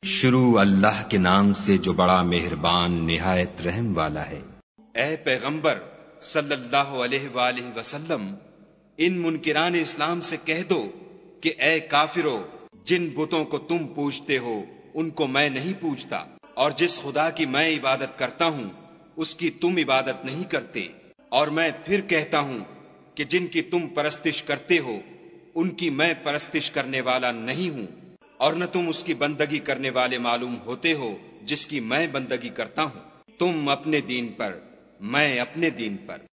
शुरू अल्लाह के नाम से जो बड़ा मेहरबान निहायत रहम वाला है। ए पैगंबर सल्लल्लाहु अलैहि वसल्लम, इन मुनकिरान इस्लाम से कह दो कि ए काफिरो, जिन बुतों को तुम पूजते हो उनको मैं नहीं पूजता, और जिस खुदा की मैं इबादत करता हूँ उसकी तुम इबादत नहीं करते। और मैं फिर कहता हूँ कि जिनकी तुम परस्तिश करते हो उनकी मैं परस्तिश करने वाला नहीं हूँ, और न तुम उसकी बंदगी करने वाले मालूम होते हो जिसकी मैं बंदगी करता हूँ। तुम अपने दीन पर, मैं अपने दीन पर।